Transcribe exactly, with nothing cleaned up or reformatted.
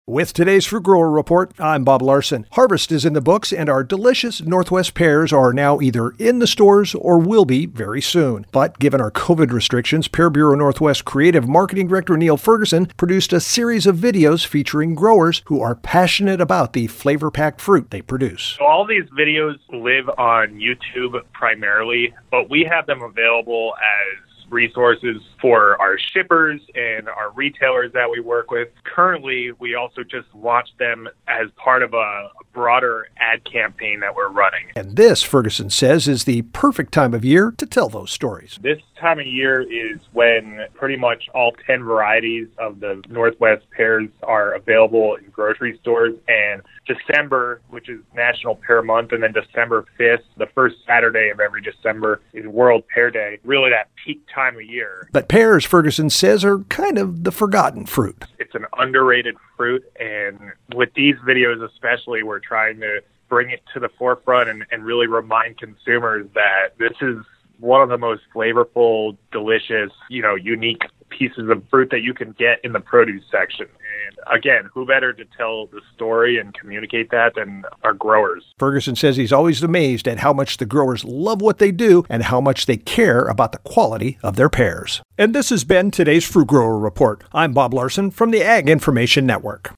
With today's Fruit Grower Report, I'm Bob Larson. Harvest is in the books, and our delicious Northwest pears are now either in the stores or will be very soon. But given our COVID restrictions, Pear Bureau Northwest Creative Marketing Director Neil Ferguson produced a series of videos featuring growers who are passionate about the flavor-packed fruit they produce. So all these videos live on YouTube primarily, but we have them available as resources for our shippers and our retailers that we work with. Currently, we also just launched them as part of a broader ad campaign that we're running. And this, Ferguson says, is the perfect time of year to tell those stories. This time of year is when pretty much all ten varieties of the Northwest pears are available in grocery stores, and December, which is National Pear Month, and then December fifth, the first Saturday of every December, is World Pear Day. Really that peak time of year. But pears, Ferguson says, are kind of the forgotten fruit. It's an underrated fruit, and with these videos especially, we're trying to bring it to the forefront and, and really remind consumers that this is one of the most flavorful, delicious, you know, unique pieces of fruit that you can get in the produce section. And again, who better to tell the story and communicate that than our growers? Ferguson says he's always amazed at how much the growers love what they do and how much they care about the quality of their pears. And this has been today's Fruit Grower Report. I'm Bob Larson from the Ag Information Network.